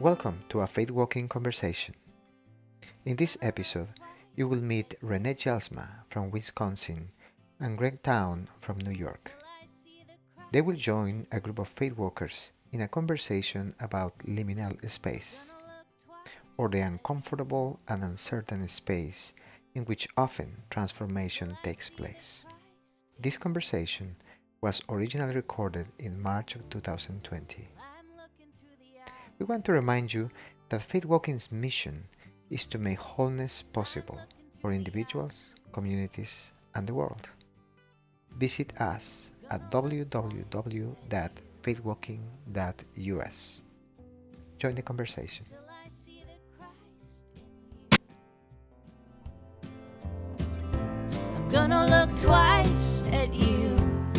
Welcome to a Faith Walking conversation. In this episode, you will meet Renee Jelsma from Wisconsin and Greg Town from New York. They will join a group of faith walkers in a conversation about liminal space, or the uncomfortable and uncertain space in which often transformation takes place. This conversation was originally recorded in March of 2020. We want to remind you that Faith Walking's mission is to make wholeness possible for individuals, communities, and the world. Visit us at www.faithwalking.us. Join the conversation. I'm gonna look twice at you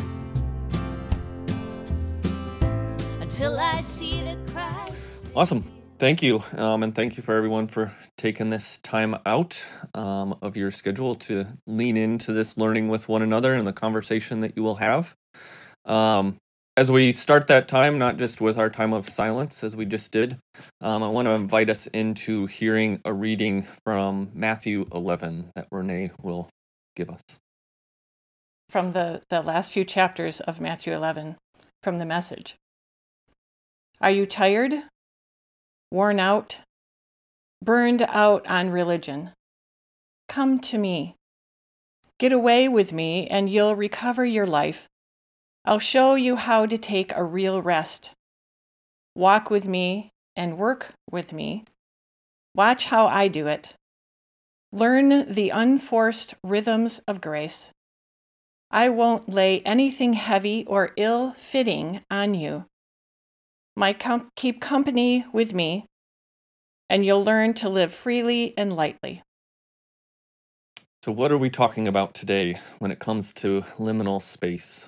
until I see the Christ. Awesome. Thank you. And thank you for everyone for taking this time out of your schedule to lean into this learning with one another and the conversation that you will have. As we start that time, not just with our time of silence as we just did, I want to invite us into hearing a reading from Matthew 11 that Renee will give us. From the last few chapters of Matthew 11, from the Message. Are you tired? Worn out? Burned out on religion? Come to me. Get away with me and you'll recover your life. I'll show you how to take a real rest. Walk with me and work with me. Watch how I do it. Learn the unforced rhythms of grace. I won't lay anything heavy or ill-fitting on you. Keep company with me, and you'll learn to live freely and lightly. So what are we talking about today when it comes to liminal space?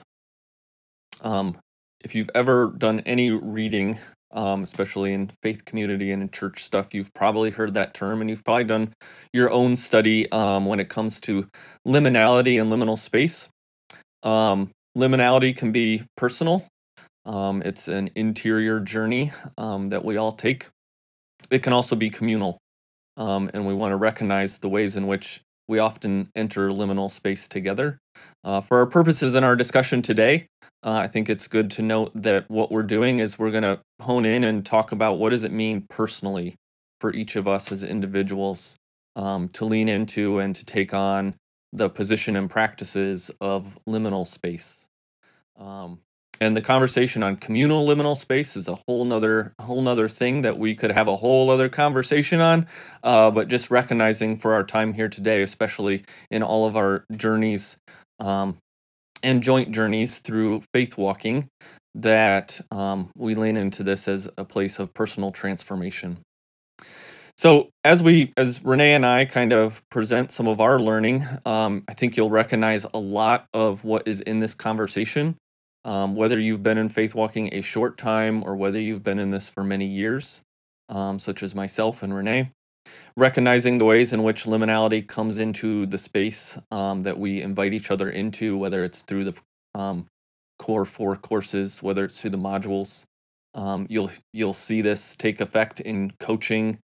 If you've ever done any reading, especially in faith community and in church stuff, you've probably heard that term, and you've probably done your own study when it comes to liminality and liminal space. Liminality can be personal. It's an interior journey that we all take. It can also be communal, and we want to recognize the ways in which we often enter liminal space together. For our purposes in our discussion today, I think it's good to note that what we're doing is we're going to hone in and talk about what does it mean personally for each of us as individuals to lean into and to take on the position and practices of liminal space. And the conversation on communal liminal space is a whole nother thing that we could have a whole other conversation on. But just recognizing for our time here today, especially in all of our journeys and joint journeys through faith walking, that we lean into this as a place of personal transformation. So as Renee and I kind of present some of our learning, I think you'll recognize a lot of what is in this conversation. Whether you've been in faith walking a short time or whether you've been in this for many years, such as myself and Renee, recognizing the ways in which liminality comes into the space that we invite each other into, whether it's through the core 4 courses, whether it's through the modules. You'll see this take effect in coaching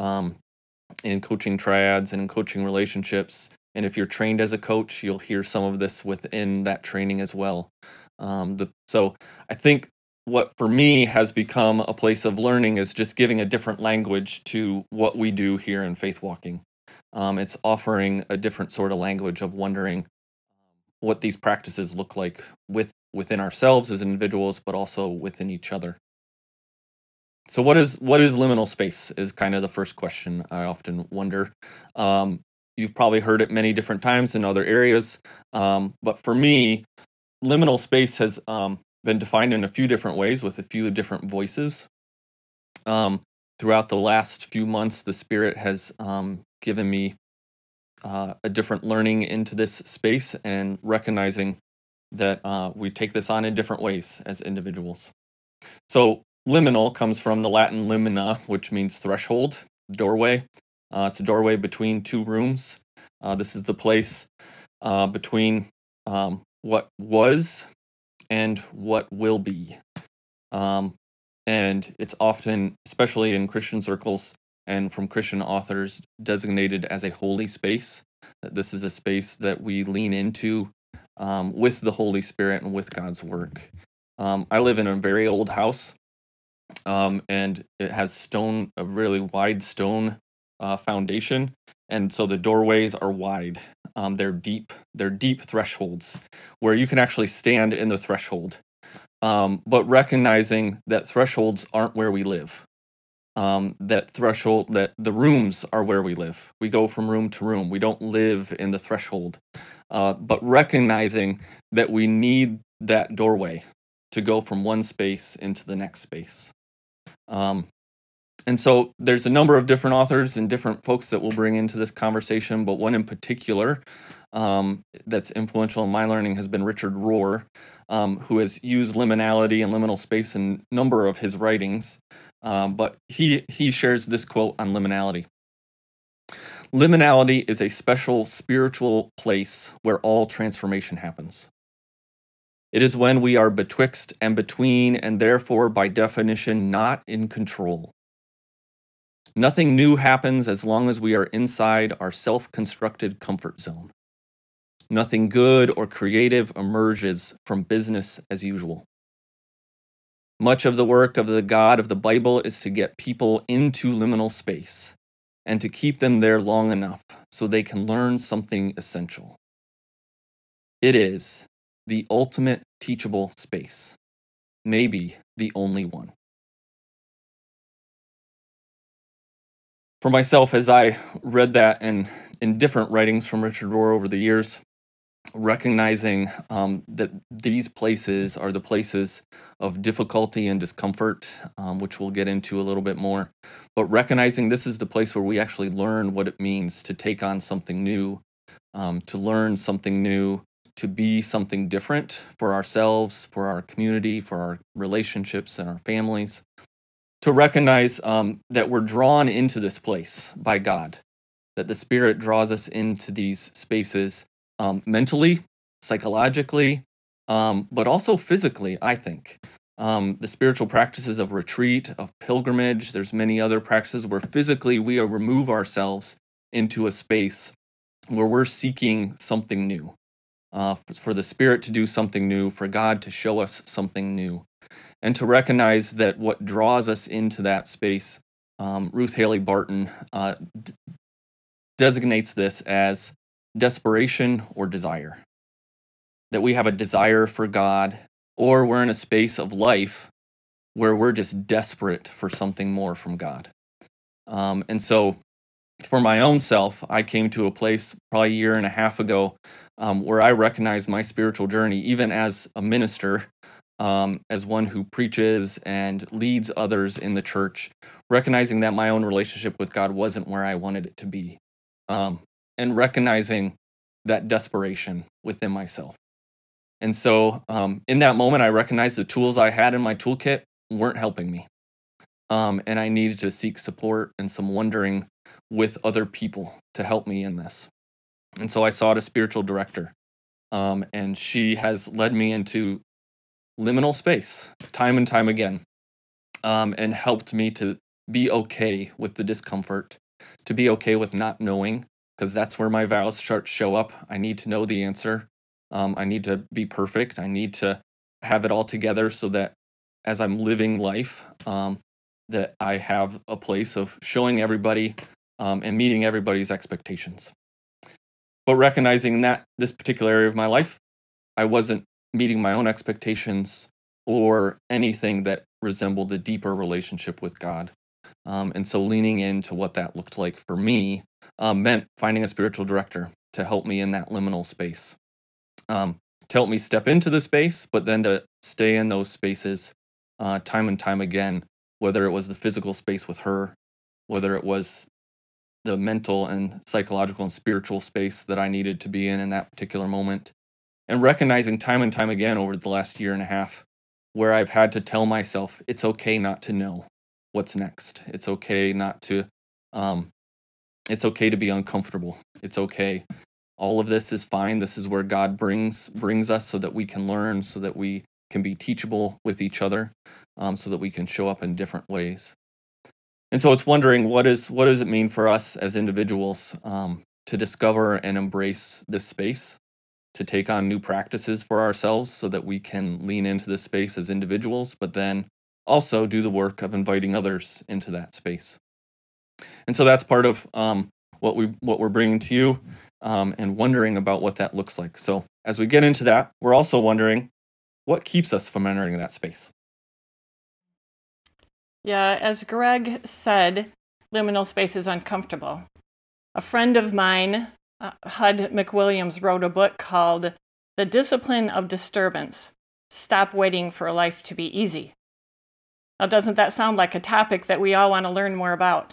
triads and in coaching relationships. And if you're trained as a coach, you'll hear some of this within that training as well. So I think what for me has become a place of learning is just giving a different language to what we do here in faith walking. It's offering a different sort of language of wondering what these practices look like within ourselves as individuals, but also within each other. So what is liminal space is kind of the first question I often wonder. You've probably heard it many different times in other areas, but for me, liminal space has been defined in a few different ways with a few different voices. Throughout the last few months, the Spirit has given me a different learning into this space and recognizing that we take this on in different ways as individuals. So liminal comes from the Latin limina, which means threshold, doorway. It's a doorway between two rooms. This is the place between what was and what will be. And it's often, especially in Christian circles and from Christian authors, designated as a holy space. That this is a space that we lean into with the Holy Spirit and with God's work. I live in a very old house, and it has a really wide stone foundation, and so the doorways are wide. They're deep thresholds where you can actually stand in the threshold. But recognizing that thresholds aren't where we live. That the rooms are where we live. We go from room to room. We don't live in the threshold. But recognizing that we need that doorway to go from one space into the next space. And so there's a number of different authors and different folks that we'll bring into this conversation, but one in particular that's influential in my learning has been Richard Rohr, who has used liminality and liminal space in a number of his writings. But he shares this quote on liminality. Liminality is a special spiritual place where all transformation happens. It is when we are betwixt and between, and therefore by definition not in control. Nothing new happens as long as we are inside our self-constructed comfort zone. Nothing good or creative emerges from business as usual. Much of the work of the God of the Bible is to get people into liminal space and to keep them there long enough so they can learn something essential. It is the ultimate teachable space, maybe the only one. For myself, as I read that and in different writings from Richard Rohr over the years, recognizing that these places are the places of difficulty and discomfort, which we'll get into a little bit more, but recognizing this is the place where we actually learn what it means to take on something new, to learn something new, to be something different for ourselves, for our community, for our relationships and our families. To recognize that we're drawn into this place by God, that the Spirit draws us into these spaces mentally, psychologically, but also physically, I think. The spiritual practices of retreat, of pilgrimage, there's many other practices where physically we remove ourselves into a space where we're seeking something new, for the Spirit to do something new, for God to show us something new. And to recognize that what draws us into that space, Ruth Haley Barton designates this as desperation or desire. That we have a desire for God, or we're in a space of life where we're just desperate for something more from God. And so for my own self, I came to a place probably a year and a half ago where I recognized my spiritual journey, even as a minister, as one who preaches and leads others in the church, recognizing that my own relationship with God wasn't where I wanted it to be, and recognizing that desperation within myself. And so in that moment, I recognized the tools I had in my toolkit weren't helping me, and I needed to seek support and some wondering with other people to help me in this. And so I sought a spiritual director, and she has led me into liminal space time and time again, and helped me to be okay with the discomfort, to be okay with not knowing, because that's where my vows start to show up. I need to know the answer. I need to be perfect. I need to have it all together so that as I'm living life, that I have a place of showing everybody and meeting everybody's expectations. But recognizing that this particular area of my life, I wasn't meeting my own expectations or anything that resembled a deeper relationship with God. And so leaning into what that looked like for me meant finding a spiritual director to help me in that liminal space, to help me step into the space, but then to stay in those spaces time and time again, whether it was the physical space with her, whether it was the mental and psychological and spiritual space that I needed to be in that particular moment. And recognizing time and time again over the last year and a half where I've had to tell myself it's okay not to know what's next. It's okay not to, it's okay to be uncomfortable. It's okay. All of this is fine. This is where God brings us so that we can learn, so that we can be teachable with each other. so that we can show up in different ways. And so it's wondering what does it mean for us as individuals to discover and embrace this space, to take on new practices for ourselves so that we can lean into this space as individuals, but then also do the work of inviting others into that space. And so that's part of what we're bringing to you, and wondering about what that looks like. So as we get into that, we're also wondering what keeps us from entering that space. Yeah, as Greg said, liminal space is uncomfortable. A friend of mine, Hud McWilliams, wrote a book called The Discipline of Disturbance. Stop waiting for life to be easy. Now, doesn't that sound like a topic that we all want to learn more about?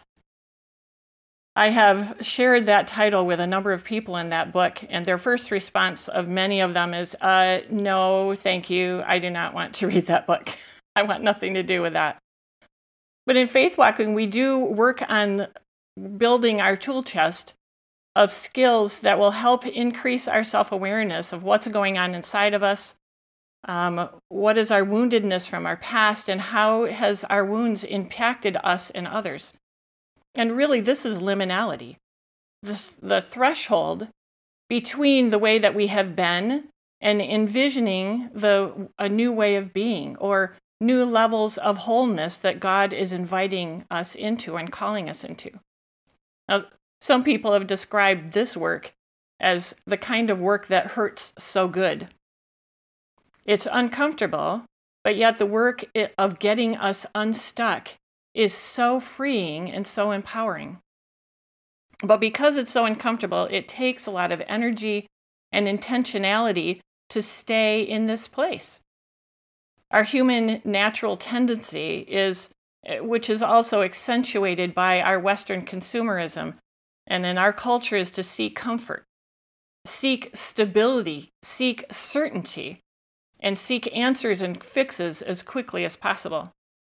I have shared that title with a number of people in that book, and their first response of many of them is, no, thank you. I do not want to read that book. I want nothing to do with that. But in Faith Walking, we do work on building our tool chest of skills that will help increase our self-awareness of what's going on inside of us, what is our woundedness from our past, and how has our wounds impacted us and others. And really, this is liminality, the threshold between the way that we have been and envisioning a new way of being, or new levels of wholeness that God is inviting us into and calling us into. Now, some people have described this work as the kind of work that hurts so good. It's uncomfortable, but yet the work of getting us unstuck is so freeing and so empowering. But because it's so uncomfortable, it takes a lot of energy and intentionality to stay in this place. Our human natural tendency is, which is also accentuated by our Western consumerism, and in our culture, is to seek comfort, seek stability, seek certainty, and seek answers and fixes as quickly as possible.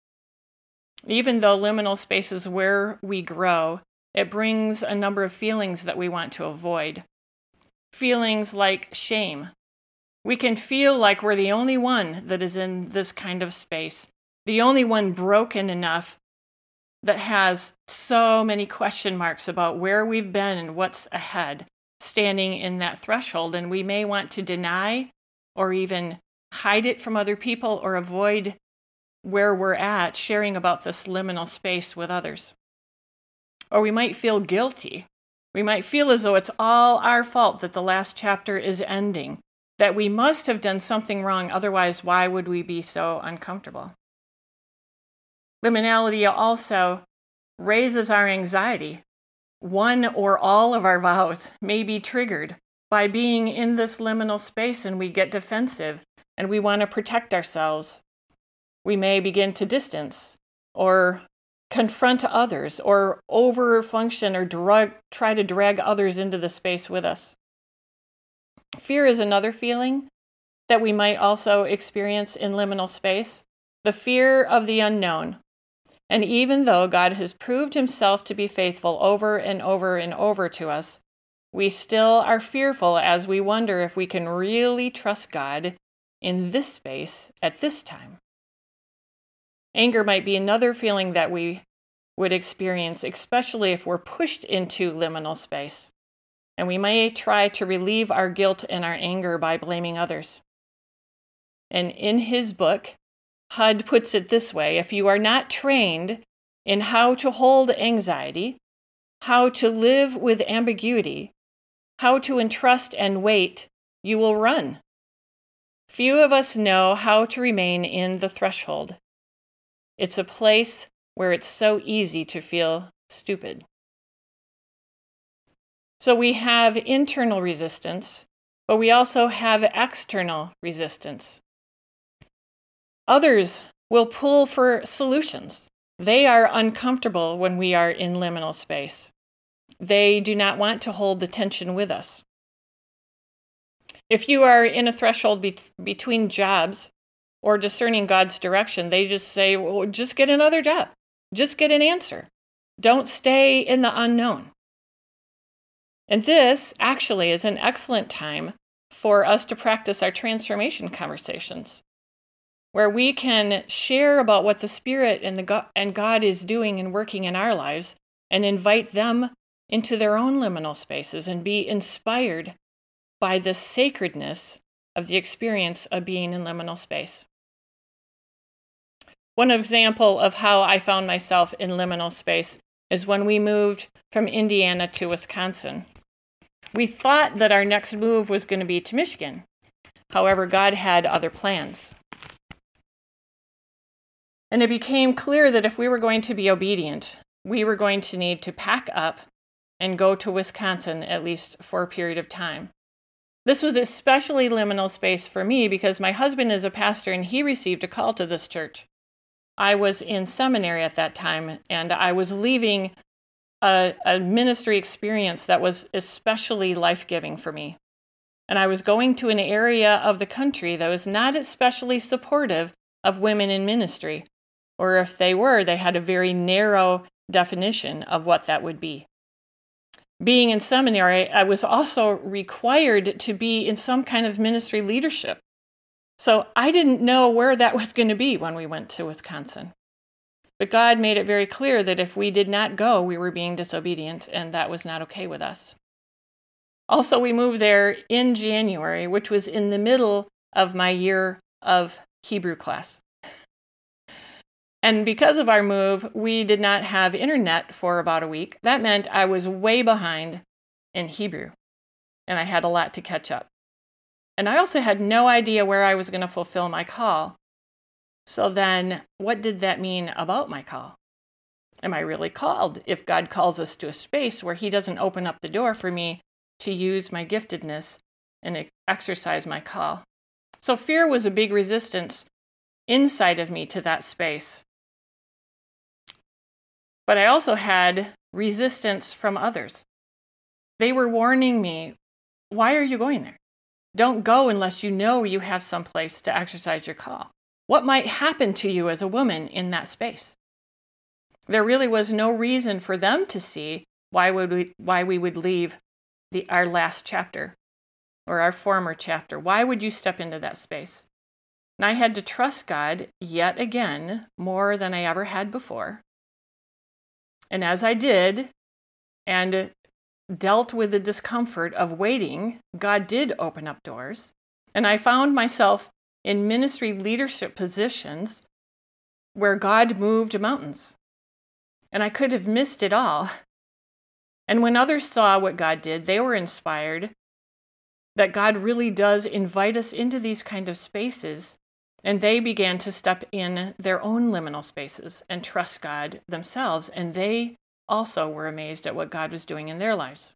Even though liminal space is where we grow, it brings a number of feelings that we want to avoid. Feelings like shame. We can feel like we're the only one that is in this kind of space, the only one broken enough that has so many question marks about where we've been and what's ahead, standing in that threshold. And we may want to deny or even hide it from other people or avoid where we're at, sharing about this liminal space with others. Or we might feel guilty. We might feel as though it's all our fault that the last chapter is ending, that we must have done something wrong, otherwise why would we be so uncomfortable? Liminality also raises our anxiety. One or all of our vows may be triggered by being in this liminal space, and we get defensive and we want to protect ourselves. We may begin to distance or confront others or overfunction or try to drag others into the space with us. Fear is another feeling that we might also experience in liminal space, the fear of the unknown. And even though God has proved himself to be faithful over and over and over to us, we still are fearful as we wonder if we can really trust God in this space at this time. Anger might be another feeling that we would experience, especially if we're pushed into liminal space. And we may try to relieve our guilt and our anger by blaming others. And in his book, Hud puts it this way: if you are not trained in how to hold anxiety, how to live with ambiguity, how to entrust and wait, you will run. Few of us know how to remain in the threshold. It's a place where it's so easy to feel stupid. So we have internal resistance, but we also have external resistance. Others will pull for solutions. They are uncomfortable when we are in liminal space. They do not want to hold the tension with us. If you are in a threshold between jobs or discerning God's direction, they just say, well, just get another job. Just get an answer. Don't stay in the unknown. And this actually is an excellent time for us to practice our transformation conversations. where we can share about what the Spirit and God is doing and working in our lives, and invite them into their own liminal spaces and be inspired by the sacredness of the experience of being in liminal space. One example of how I found myself in liminal space is when we moved from Indiana to Wisconsin. We thought that our next move was going to be to Michigan. However, God had other plans. And it became clear that if we were going to be obedient, we were going to need to pack up and go to Wisconsin, at least for a period of time. This was especially liminal space for me because my husband is a pastor and he received a call to this church. I was in seminary at that time, and I was leaving a ministry experience that was especially life-giving for me. And I was going to an area of the country that was not especially supportive of women in ministry, or if they were, they had a very narrow definition of what that would be. Being in seminary, I was also required to be in some kind of ministry leadership. So I didn't know where that was going to be when we went to Wisconsin. But God made it very clear that if we did not go, we were being disobedient, and that was not okay with us. Also, we moved there in January, which was in the middle of my year of Hebrew class. And because of our move, we did not have internet for about a week. That meant I was way behind in Hebrew, and I had a lot to catch up. And I also had no idea where I was going to fulfill my call. So then, what did that mean about my call? Am I really called if God calls us to a space where He doesn't open up the door for me to use my giftedness and exercise my call? So fear was a big resistance inside of me to that space. But I also had resistance from others. They were warning me, why are you going there? Don't go unless you know you have some place to exercise your call. What might happen to you as a woman in that space? There really was no reason for them to see why we would leave our last chapter or our former chapter. Why would you step into that space? And I had to trust God yet again more than I ever had before. And as I did and dealt with the discomfort of waiting, God did open up doors. And I found myself in ministry leadership positions where God moved mountains. And I could have missed it all. And when others saw what God did, they were inspired that God really does invite us into these kind of spaces. And they began to step in their own liminal spaces and trust God themselves. And they also were amazed at what God was doing in their lives.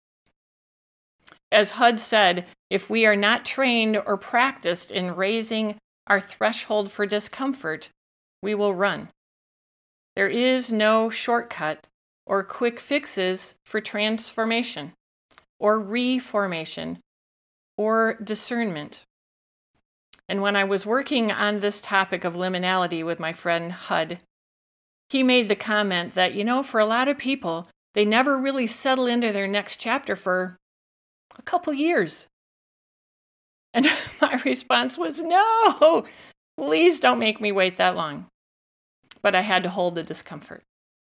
As Hud said, if we are not trained or practiced in raising our threshold for discomfort, we will run. There is no shortcut or quick fixes for transformation or reformation or discernment. And when I was working on this topic of liminality with my friend Hud, he made the comment that, for a lot of people, they never really settle into their next chapter for a couple years. And my response was, no, please don't make me wait that long. But I had to hold the discomfort.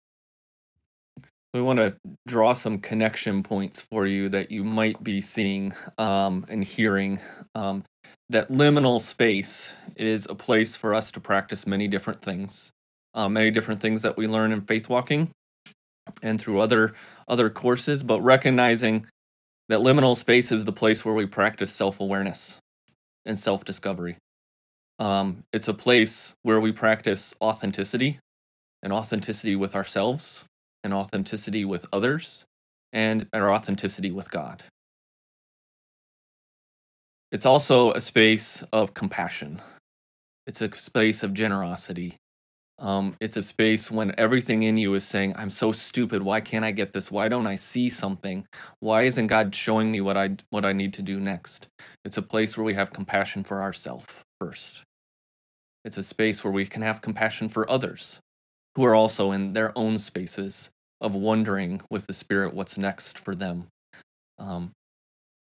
We want to draw some connection points for you that you might be seeing and hearing. That liminal space is a place for us to practice many different things that we learn in faith walking and through other courses, but recognizing that liminal space is the place where we practice self-awareness and self-discovery. It's a place where we practice authenticity, and authenticity with ourselves, and authenticity with others, and our authenticity with God. It's also a space of compassion. It's a space of generosity. It's a space when everything in you is saying, I'm so stupid. Why can't I get this? Why don't I see something? Why isn't God showing me what I need to do next? It's a place where we have compassion for ourselves first. It's a space where we can have compassion for others who are also in their own spaces of wondering with the Spirit what's next for them.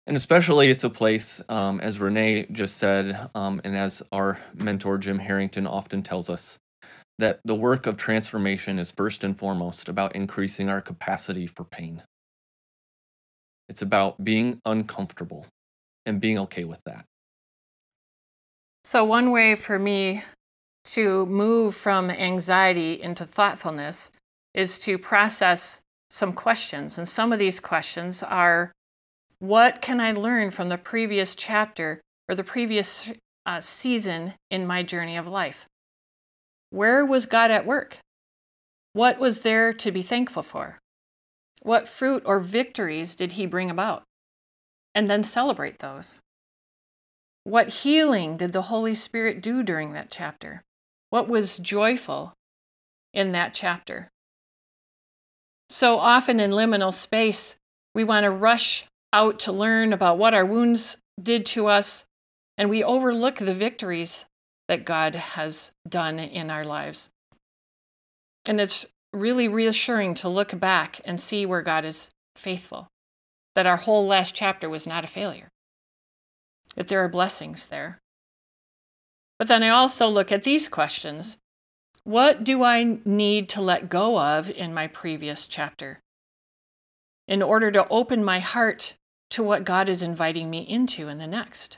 And especially it's a place, as Renee just said, and as our mentor Jim Harrington often tells us, that the work of transformation is first and foremost about increasing our capacity for pain. It's about being uncomfortable and being okay with that. So, one way for me to move from anxiety into thoughtfulness is to process some questions. And some of these questions are, what can I learn from the previous chapter or the previous season in my journey of life? Where was God at work? What was there to be thankful for? What fruit or victories did he bring about? And then celebrate those. What healing did the Holy Spirit do during that chapter? What was joyful in that chapter? So often in liminal space, we want to rush out to learn about what our wounds did to us, and we overlook the victories that God has done in our lives. And it's really reassuring to look back and see where God is faithful, that our whole last chapter was not a failure, that there are blessings there. But then I also look at these questions. What do I need to let go of in my previous chapter in order to open my heart to what God is inviting me into in the next?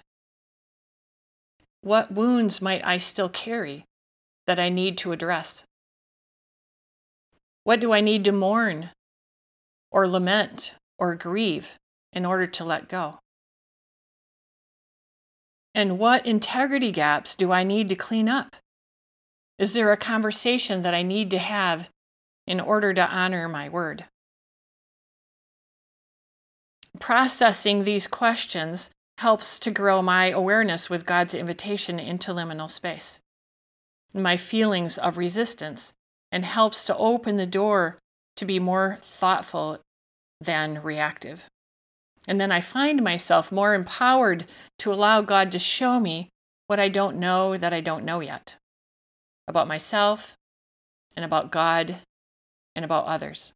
What wounds might I still carry that I need to address? What do I need to mourn or lament or grieve in order to let go? And what integrity gaps do I need to clean up? Is there a conversation that I need to have in order to honor my word? Processing these questions helps to grow my awareness with God's invitation into liminal space, my feelings of resistance, and helps to open the door to be more thoughtful than reactive. And then I find myself more empowered to allow God to show me what I don't know that I don't know yet about myself and about God and about others.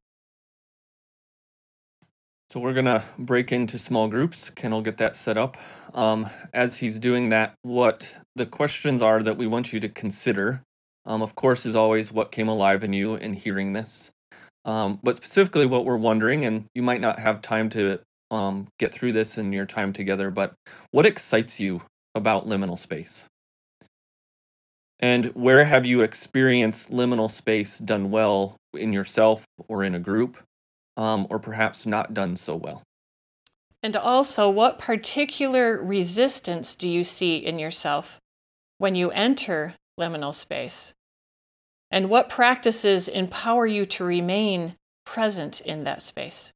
So we're going to break into small groups. Ken will get that set up. As he's doing that, what the questions are that we want you to consider, of course, is always what came alive in you in hearing this. But specifically what we're wondering, and you might not have time to get through this in your time together, but what excites you about liminal space? And where have you experienced liminal space done well in yourself or in a group, or perhaps not done so well? And also, what particular resistance do you see in yourself when you enter liminal space? And what practices empower you to remain present in that space?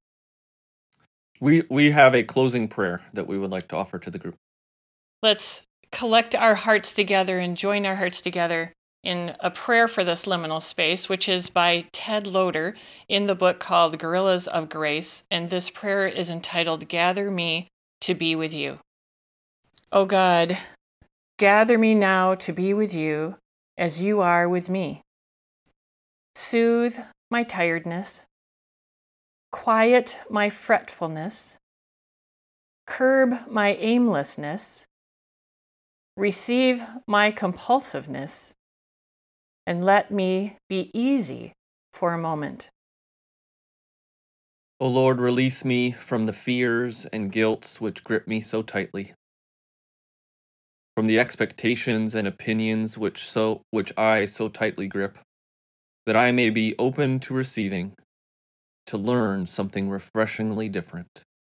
We have a closing prayer that we would like to offer to the group. Let's collect our hearts together and join our hearts together in a prayer for this liminal space, which is by Ted Loder in the book called Gorillas of Grace. And this prayer is entitled, Gather Me to Be With You. O God, gather me now to be with you as you are with me. Soothe my tiredness, quiet my fretfulness, curb my aimlessness, receive my compulsiveness, and let me be easy for a moment. O Lord, release me from the fears and guilts which grip me so tightly, from the expectations and opinions which I so tightly grip, that I may be open to receiving, to learn something refreshingly different.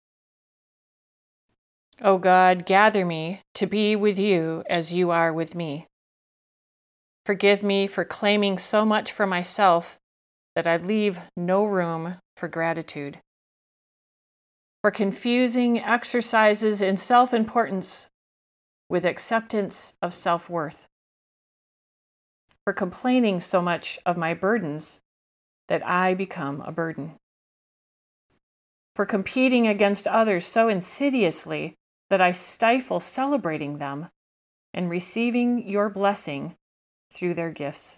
O God, gather me to be with you as you are with me. Forgive me for claiming so much for myself that I leave no room for gratitude. For confusing exercises in self-importance with acceptance of self-worth. For complaining so much of my burdens that I become a burden. For competing against others so insidiously that I stifle celebrating them and receiving your blessing through their gifts.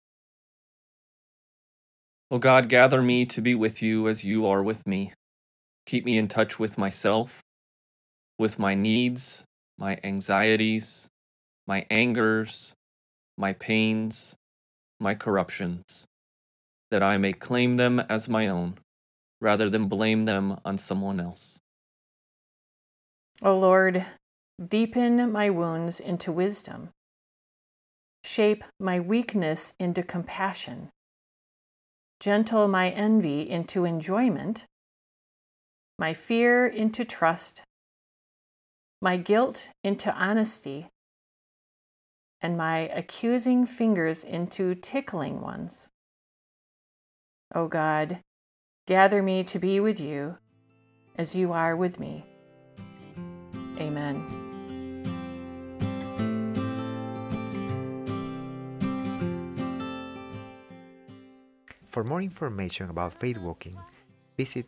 O God, gather me to be with you as you are with me. Keep me in touch with myself with my needs, my anxieties, my angers, my pains, my corruptions, that I may claim them as my own, rather than blame them on someone else. O Lord, deepen my wounds into wisdom. Shape my weakness into compassion. Gentle my envy into enjoyment, my fear into trust, my guilt into honesty, and my accusing fingers into tickling ones. O God, gather me to be with you as you are with me. Amen. For more information about Faith Walking, visit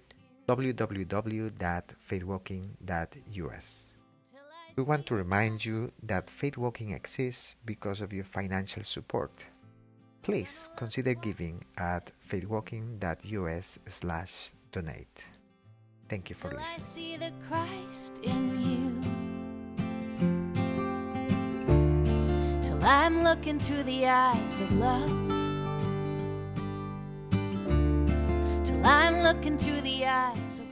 www.faithwalking.us. We want to remind you that Faith Walking exists because of your financial support. Please consider giving at faithwalking.us/donate. Thank you for Till I listening. see the Christ in you. Till I'm looking through the eyes of love. Till I'm looking through the eyes of